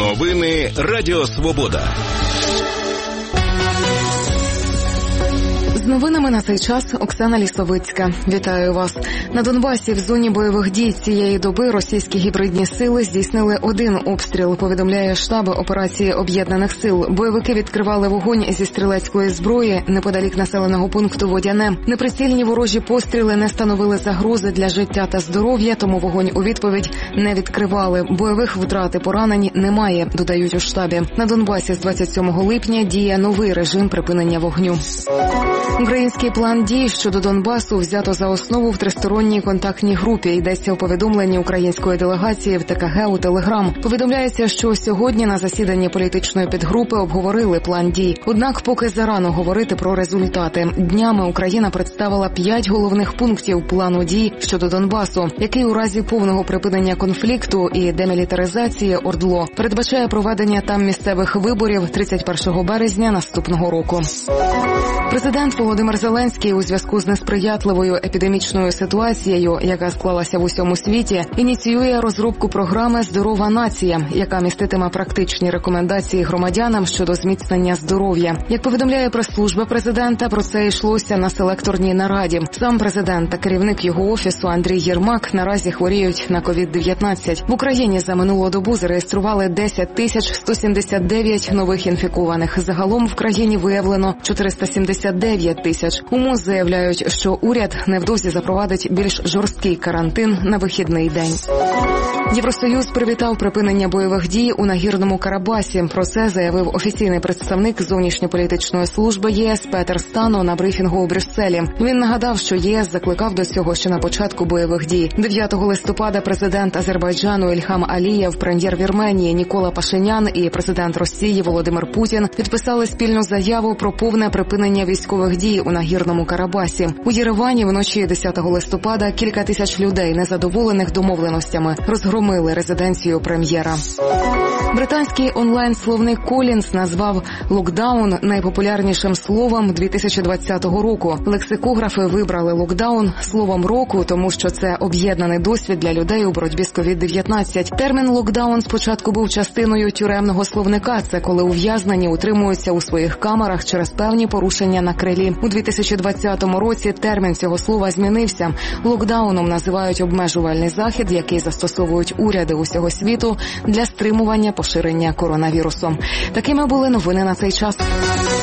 Новини Радіо Свобода. З новинами на цей час Оксана Лісовицька. Вітаю вас. На Донбасі в зоні бойових дій цієї доби російські гібридні сили здійснили один обстріл, повідомляє штаб операції Об'єднаних сил. Бойовики відкривали вогонь зі стрілецької зброї неподалік населеного пункту Водяне. Неприцільні ворожі постріли не становили загрози для життя та здоров'я, тому вогонь у відповідь не відкривали. Бойових втрат і поранень немає, додають у штабі. На Донбасі з 27 липня діє новий режим припинення вогню. Український план дій щодо Донбасу взято за основу в тристоронній контактній групі. Йдеться у повідомленні української делегації в ТКГ у Телеграм. Повідомляється, що сьогодні на засіданні політичної підгрупи обговорили план дій. Однак поки зарано говорити про результати. Днями Україна представила 5 головних пунктів плану дій щодо Донбасу, який у разі повного припинення конфлікту і демілітаризації ОРДЛО передбачає проведення там місцевих виборів 31 березня наступного року. Президент Володимир Зеленський у зв'язку з несприятливою епідемічною ситуацією, яка склалася в усьому світі, ініціює розробку програми «Здорова нація», яка міститиме практичні рекомендації громадянам щодо зміцнення здоров'я. Як повідомляє прес-служба президента, про це йшлося на селекторній нараді. Сам президент та керівник його офісу Андрій Єрмак наразі хворіють на COVID-19. В Україні за минулу добу зареєстрували 10 179 нових інфікованих. Загалом в країні виявлено 479 тисяч. У МОЗ заявляють, що уряд невдовзі запровадить більш жорсткий карантин на вихідний день. Євросоюз привітав припинення бойових дій у Нагірному Карабасі. Про це заявив офіційний представник зовнішньополітичної служби ЄС Петер Стано на брифінгу у Брюсселі. Він нагадав, що ЄС закликав до цього ще на початку бойових дій. 9 листопада президент Азербайджану Ільхам Алієв, прем'єр Вірменії Нікола Пашинян і президент Росії Володимир Путін підписали спільну заяву про повне припинення військових дій у Нагірному Карабасі. У Єревані вночі 10 листопада кілька тисяч людей, незадоволених домовленостями, розгромили резиденцію прем'єра. Британський онлайн-словник Collins назвав локдаун найпопулярнішим словом 2020 року. Лексикографи вибрали локдаун словом року, тому що це об'єднаний досвід для людей у боротьбі з COVID-19. Термін локдаун спочатку був частиною тюремного словника. Це коли ув'язнені утримуються у своїх камерах через певні порушення на крилі. У 2020 році термін цього слова змінився. Локдауном називають обмежувальний захід, який застосовують уряди усього світу для стримування поширення коронавірусу. Такими були новини на цей час.